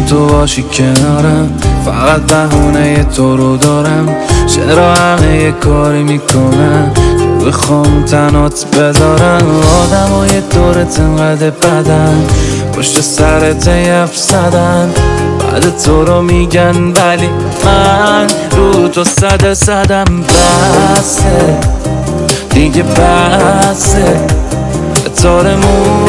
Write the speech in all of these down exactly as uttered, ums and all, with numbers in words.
تو باشی کنارم، فقط بهونه تو رو دارم. چرا همه یه کاری میکنن که بخوام تنات بذارن؟ آدم های دورت انقدر بدن، پشت سرت یف زدن، بعد تو رو میگن ولی من رو تو صد صدم. بسه دیگه بسه، تارمون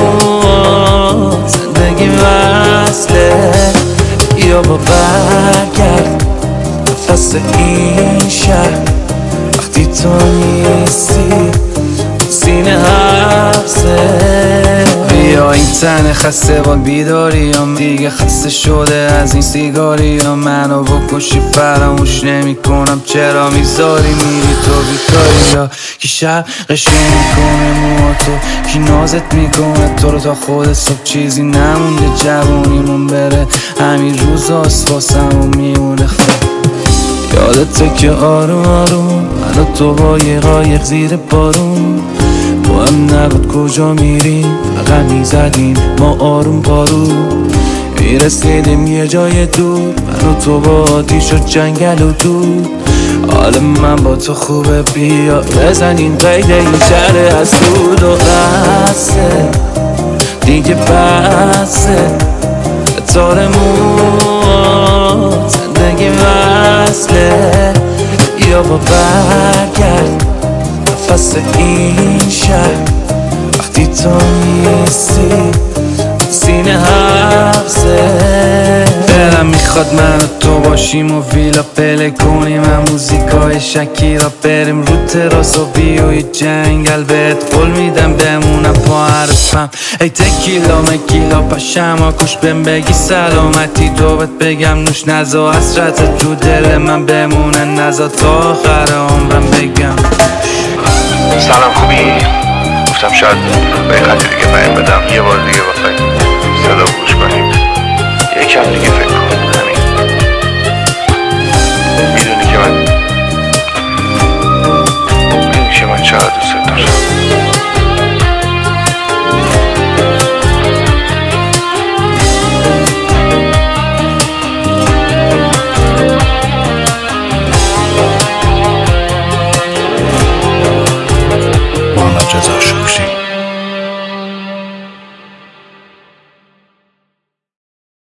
زندگی وصله. یا با برگرد نفس این شهر، وقتی تو نیستی سینه حبسه. بیا این تن خسته با بیداریم، دیگه خسته شده از این سیگاریم. منو بکشی فراموش نمی کنم، چرا میذاری میری تو بیکاری؟ یا کی شب قشنگ میکنه موها تو، کی نازت میکنه تو رو تا خود صبح چیزی نمونده جوونیمون بره. همین روز هاست واسمون میمونه خب. یادته که آروم آروم من و تو با یه قایق زیر بارون با هم نبود کجا میریم، فقط میزدیم ما آروم پارو. میرسیدیم یه جای دور، من و تو با آتیش و جنگل و دور. حال من با تو خوبه، بیا بزنیم قید این شهر از دود. و بسه دیگه بسه، تارمون زندگی وصله. یا با برگرد نفس این شهر، وقتی تو نیستی سینه حبسه. دلم میخواد من و تو باشیم و ویلا پله کنیم، هم موزیکای شکیرا بریم رو تراس و بیوی جنگل. بهت قول میدم بمونم پا حرفم، ای تکیلا مکیلا پشم کش بهم بگی سلامتی. تو بهت بگم نوش نزا حسرتت رو دل من بمونه، نزا تا آخر عمرم بگم. سلام خوبی؟ گفتم شاید به این خطی دیگه پیام بدم، یه بار دیگه بخواید صدا گوش کنیم، یکم دیگه فکر